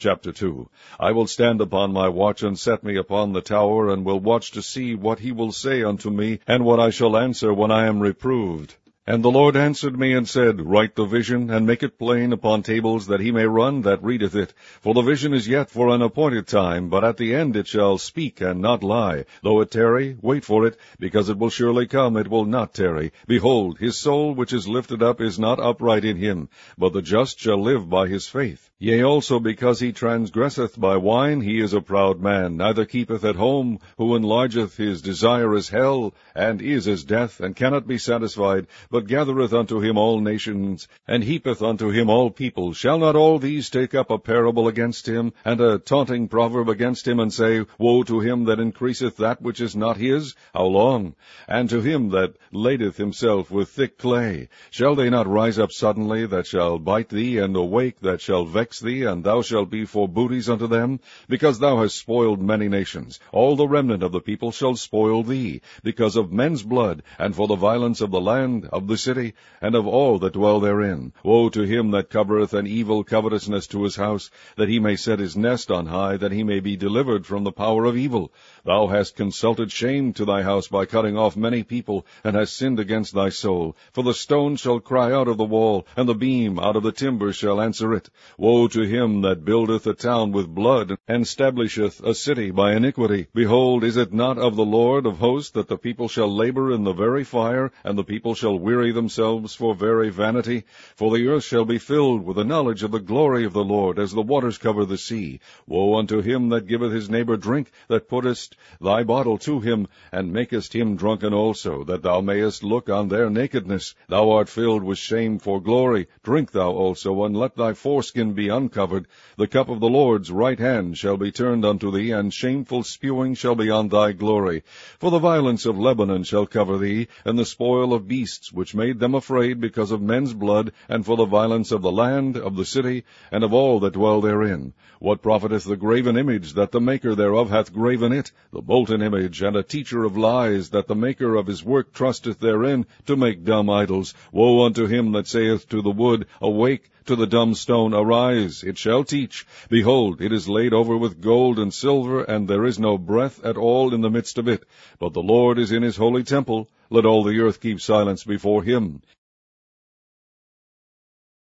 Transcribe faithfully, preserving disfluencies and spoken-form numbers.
Chapter two. I will stand upon my watch, and set me upon the tower, and will watch to see what he will say unto me, and what I shall answer when I am reproved. And the Lord answered me, and said, Write the vision, and make it plain upon tables, that he may run that readeth it. For the vision is yet for an appointed time, but at the end it shall speak and not lie. Though it tarry, wait for it, because it will surely come, it will not tarry. Behold, his soul which is lifted up is not upright in him, but the just shall live by his faith. Yea, also because he transgresseth by wine, he is a proud man, neither keepeth at home, who enlargeth his desire as hell, and is as death, and cannot be satisfied, but gathereth unto him all nations, and heapeth unto him all people. Shall not all these take up a parable against him, and a taunting proverb against him, and say, Woe to him that increaseth that which is not his? How long? And to him that ladeth himself with thick clay? Shall they not rise up suddenly, that shall bite thee, and awake, that shall vex thee, and thou shalt be for booties unto them? Because thou hast spoiled many nations, all the remnant of the people shall spoil thee, because of men's blood, and for the violence of the land, of the city, and of all that dwell therein. Woe to him that covereth an evil covetousness to his house, that he may set his nest on high, that he may be delivered from the power of evil. Thou hast consulted shame to thy house by cutting off many people, and hast sinned against thy soul. For the stone shall cry out of the wall, and the beam out of the timber shall answer it. Woe to him that buildeth a town with blood, and stablisheth a city by iniquity. Behold, is it not of the Lord of hosts that the people shall labor in the very fire, and the people shall weary themselves for very vanity? For the earth shall be filled with the knowledge of the glory of the Lord, as the waters cover the sea. Woe unto him that giveth his neighbor drink, that puttest thy bottle to him, and makest him drunken also, that thou mayest look on their nakedness. Thou art filled with shame for glory. Drink thou also, and let thy foreskin be uncovered. The cup of the Lord's right hand shall be turned unto thee, and shameful spewing shall be on thy glory. For the violence of Lebanon shall cover thee, and the spoil of beasts, which made them afraid because of men's blood, and for the violence of the land, of the city, and of all that dwell therein. What profiteth the graven image, that the maker thereof hath graven it? The molten image, and a teacher of lies, that the maker of his work trusteth therein, to make dumb idols. Woe unto him that saith to the wood, Awake, to the dumb stone, Arise, it shall teach. Behold, it is laid over with gold and silver, and there is no breath at all in the midst of it. But the Lord is in his holy temple. Let all the earth keep silence before him.